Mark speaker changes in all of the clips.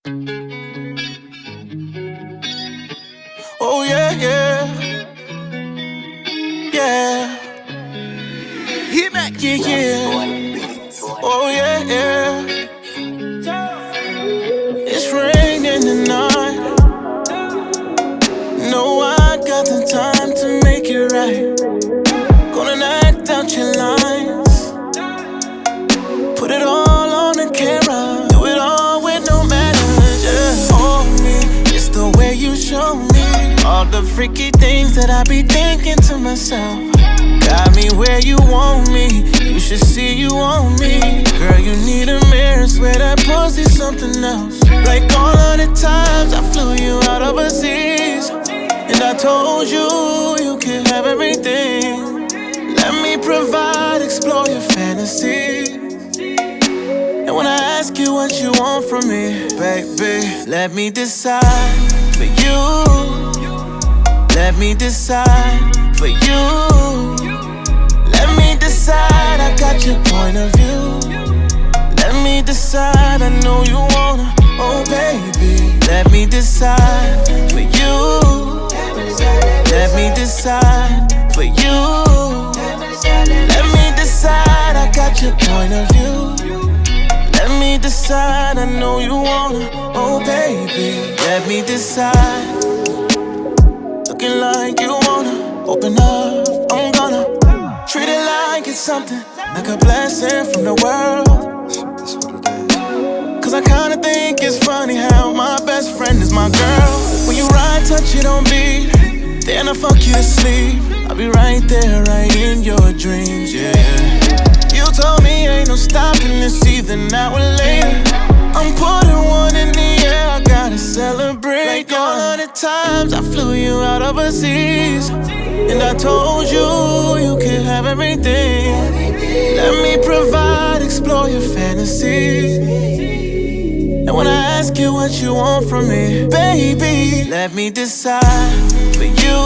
Speaker 1: Oh yeah, yeah, yeah. Hit back, yeah, yeah. Oh yeah, yeah. It's raining tonight. No, I got the time to make it right. Gonna act out your lines. Put it all on the camera. Do it all with no manners, yeah. On me, it's the way you show me all the freaky things that I be thinking to myself. Got me where you want me. You should see you want me. Girl, you need a mirror. Swear that pussy's something else. Like all of the times I flew you out overseas, and I told you you can have everything. Let me provide, explore your fantasies. And when I ask you what you want from me, baby, let me decide for you. Let me decide for you. Let me decide, I got your point of view. Let me decide, I know you wanna, oh baby. Let me decide for you. Let me decide for you. Let me decide, I got your point of view. Let me decide, I know you wanna, oh baby. Let me decide. Looking like you wanna open up, I'm gonna treat it like it's something, like a blessing from the world. That's what it is. Cause I kinda think it's funny how my best friend is my girl. When you ride, touch it on beat, then I fuck you to sleep. I'll be right there, right in your dreams, yeah. You told me ain't no stopping this either now or later. I'm putting one in the air, I gotta celebrate. Like all of the times I flew you out overseas, and I told you you can have everything. Let me provide, explore your fantasies. And when I ask you what you want from me, baby, let me decide for you.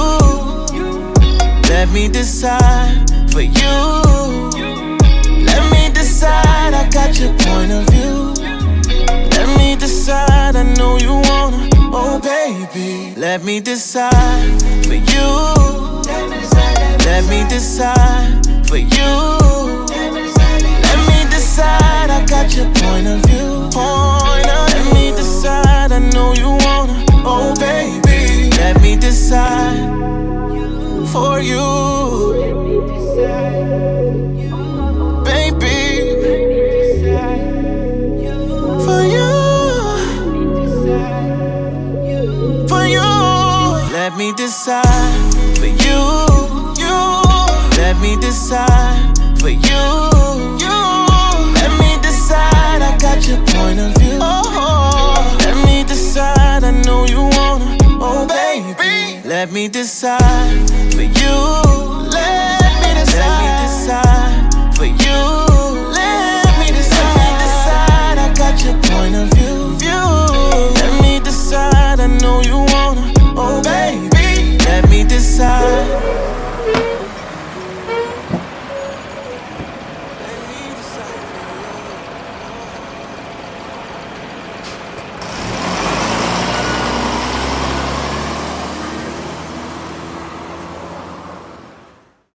Speaker 1: Let me decide for you. Let me decide, I got your point of view. Let me decide, I know you wanna, oh baby. Let me decide for you. Let me decide for you. Let me decide, I got your point of view. Let me decide, I know you wanna, oh baby. Let me decide for you, baby. For you, for you. Let me decide for you. Let me decide for you. Let me decide, I got your point of view. Oh, let me decide, I know you wanna, oh baby. Let me decide for you.